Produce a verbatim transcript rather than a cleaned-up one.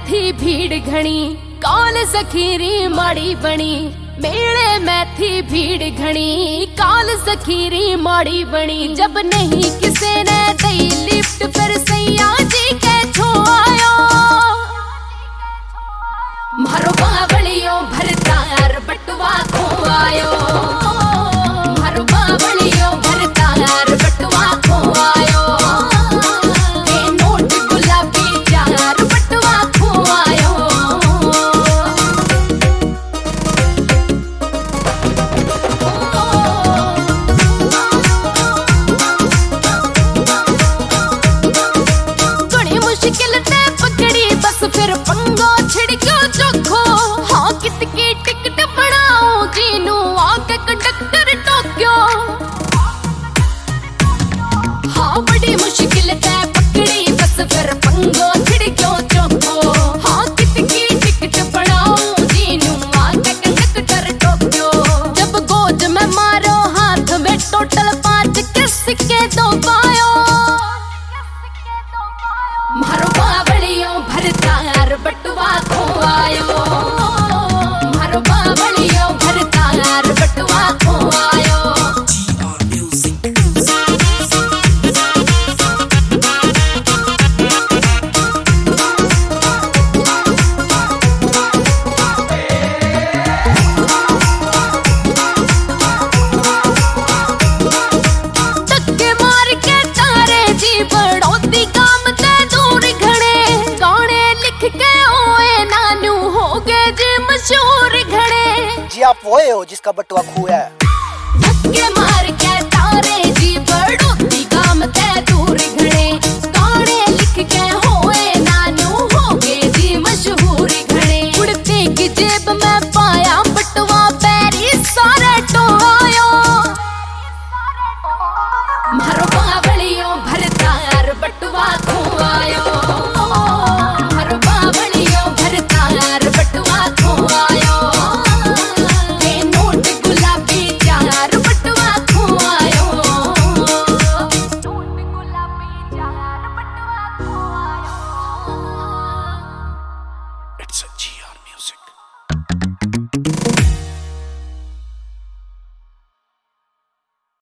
मैथी भीड़ घणी काल सखीरी माड़ी बनी। मेले में थी भीड़ घनी काल सखीरी माड़ी बनी। जब नहीं किसे ने दई लिफ्ट फिर सैया जी के छो आयो। मारो बावलियों भरतार बटुआ खो आयो। मारो बावलियों भरतार बटुआ खो आयो। ए नोट गुलाबी चार बटुआ खो आयो। बड़ी मुश्किल से पकड़ी बस फिर पंगो छिड़क्यो चोखो। हाँ कितकी टिकट बनाओ जीनू आके कंडक्टर टोक्यो। हाँ बड़ी मुश्किल से पकड़ी बस फिर पंगो छिड़क्यो चोखो। हाँ कितकी टिकट बनाओ जीनू आके कंडक्टर टोक्यो। जब गोद में मारो हाथ में टोटल पांच के सिक्के दो पायो। मारो बावलियों भरतार बटुआ खो आयो। मारो बावलियों भरतार बटुआ खो आयो। धक्के मार के तारे जी बड़ौती काम ते दूर घड़े। गाने लिख के ओए नानू हो गए जी मशहूर घड़े। जी आप वो हो जिसका बटुआ खोया है। धक्के मार के तारे जी बड़ौती काम ते दूर घड़े। गाने लिख के होए नानू हो गए जी मशहूर घड़े। उड़ते की जेब